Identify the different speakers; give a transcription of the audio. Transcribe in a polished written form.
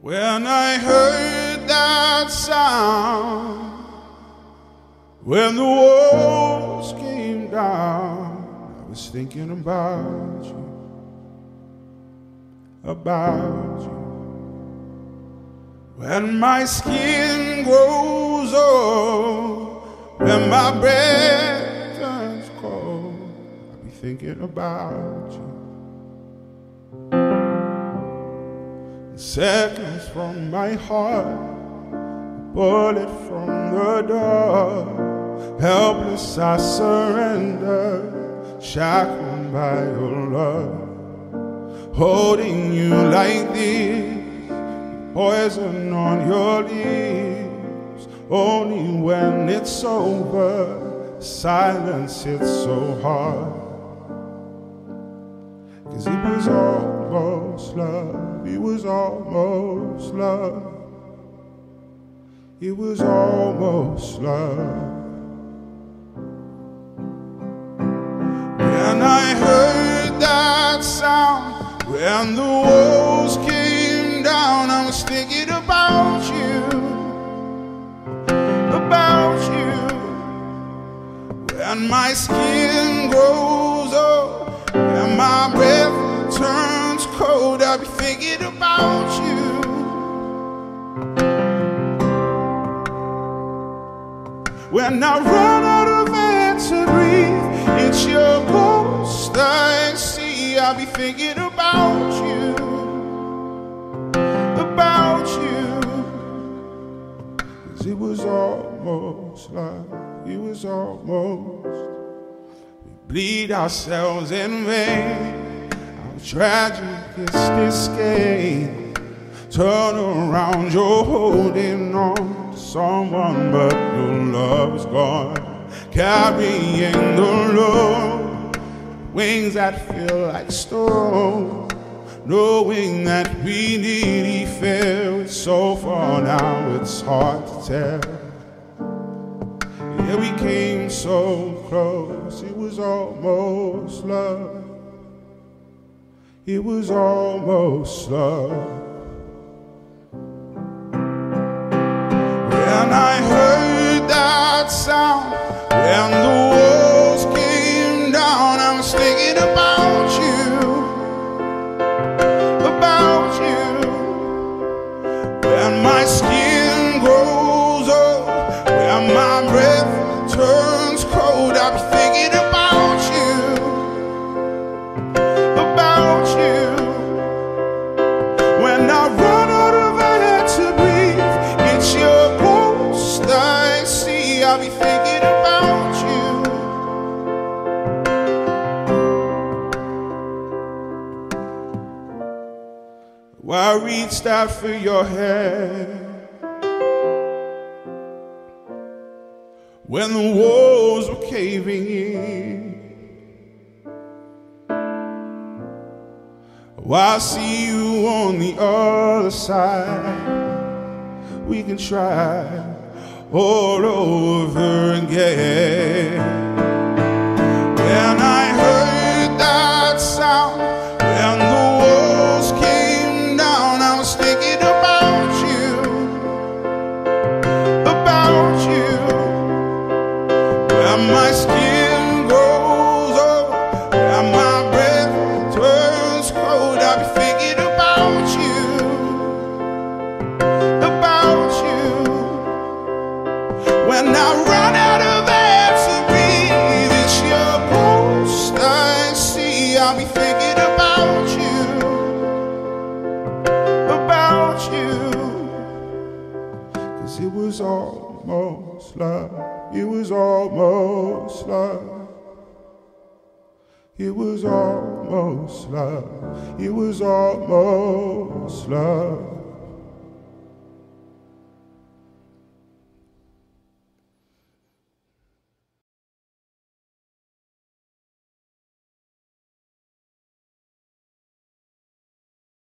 Speaker 1: When I heard that sound, when the walls came down, I was thinking about you, about you. When my skin grows old, when my breath turns cold, I'll be thinking about you. Seconds from my heart, a bullet from the door. Helpless I surrender, shackled by your love. Holding you like this, poison on your lips. Only when it's over, silence hits so hard. 'Cause it was almost love, it was almost love. It was almost love. When I heard that sound, when the walls came down, I was thinking about you, about you. When my skin grows old and my breath turns cold, I'll be thinking about you. When I run out of air to breathe, it's your ghost I see. I'll be thinking about you, about you. 'Cause it was almost love, it was almost. We bleed ourselves in vain. How tragic is this game? Turn around, you're holding on to someone, but your love is gone. Carrying the load, wings that feel like stone. Knowing that we nearly fell, it's so far now, it's hard to tell. Yeah, we came so close, it was almost love. It was almost love. When I heard that sound, when the walls came down, I was thinking about you, about you. When my skin grows old, when my breath turns cold, I'll be thinking about you, about you. When I run out of air to breathe, it's your ghost I see. I'll be thinking about you. I reached out for your hand when the walls were caving in. I see you on the other side. We can try all over again. When I heard that sound, when the walls came down, I was thinking about you, about you. When my skin grows old, when my breath turns cold, I'll be thinking about you, about you. When I run out of air to breathe, it's your ghost I see. I'll be thinking about you, about you. 'Cause it was almost love, it was almost love. It was almost love, it was almost love.